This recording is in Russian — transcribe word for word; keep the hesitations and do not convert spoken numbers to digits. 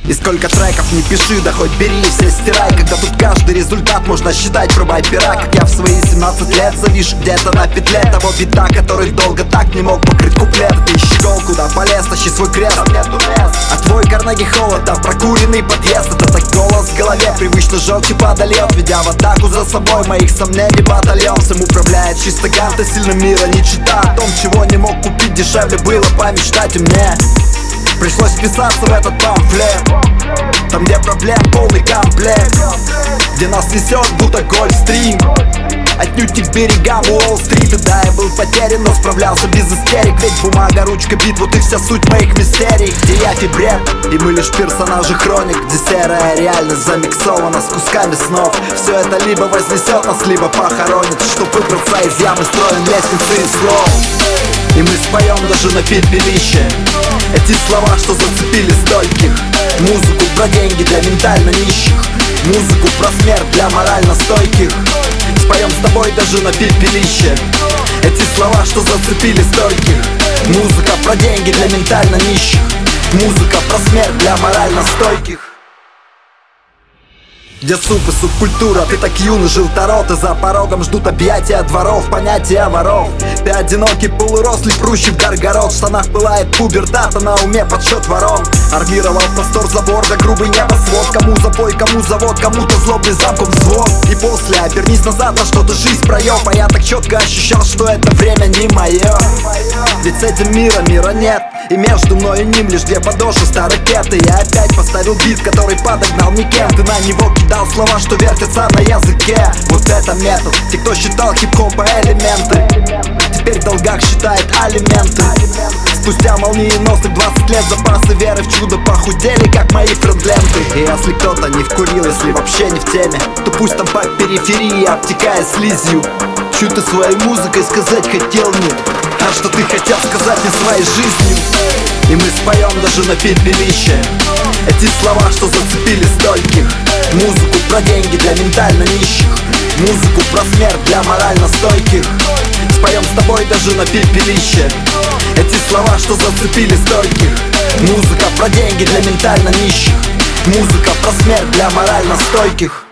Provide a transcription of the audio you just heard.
И сколько треков не пиши, да хоть бери и все стирай. Когда тут каждый результат можно считать пробой пера. Как я в свои семнадцать лет завишу где-то на петле того бита, который долго так не мог покрыть куплет. Ты ищи гол, куда полез, тащи свой крест. А твой Карнеги холод, да прокуренный подъезд. Это так голос в голове, привычно желчи подольет, ведя в атаку за собой моих сомнений батальон. Всем управляет чисто ганта, сильно мира не чита. О том, чего не мог купить, дешевле было помечтать, и мне пришлось вписаться в этот памфлет. Там, где проблем полный комплект, где нас несет, будто гольфстрим, отнюдь не к берегам Уолл-стрит. И да, я был потерян, но справлялся без истерик. Ведь бумага, ручка, бит, вот и вся суть моих мистерий. Где я фибрет, и мы лишь персонажи хроник, где серая реальность замиксована с кусками снов. Все это либо вознесет нас, либо похоронит. Чтоб выбраться из ямы, строим лестницы из слов. И мы споем даже на пепелище эти слова, что зацепили стольких. Музыку про деньги для ментально нищих, музыку про смерть для морально стойких. Споем с тобой даже на пепелище эти слова, что зацепили стольких. Музыка про деньги для ментально нищих, музыка про смерть для морально стойких. Где суп и субкультура, ты так юный желторот, и за порогом ждут объятия дворов, понятия воров. Ты одинокий полурослый, прущий в горгород, в штанах пылает пубертат, а на уме подсчет ворон. Армировал простор забор, да грубый небосвод. Кому запой, кому завод, кому-то злобный замком взвод. И после обернись назад, на что-то жизнь проеб. А я так четко ощущал, что это время не мое. Ведь с этим мира мира нет, и между мной и ним лишь две подошвы старой петы. Я опять поставил бит, который подогнал никем. Ты на него кидал слова, что вертятся на языке. Вот это метод, те, кто считал хип-хопа элементы, теперь в долгах считает алименты. Спустя молниеносных двадцать лет запасы веры в чудо похудели, как мои френдленты. И если кто-то не вкурил, если вообще не в теме, то пусть там по периферии, обтекая слизью. Чуть ты своей музыкой сказать хотел мне, а что ты хотел сказать мне своей жизнью. И мы споем даже на пепелище эти слова, что зацепили стольких. Музыку про деньги для ментально нищих, музыку про смерть для морально стойких. Споем с тобой даже на пепелище эти слова, что зацепили стольких. Музыка про деньги для ментально нищих, музыка про смерть для морально стойких.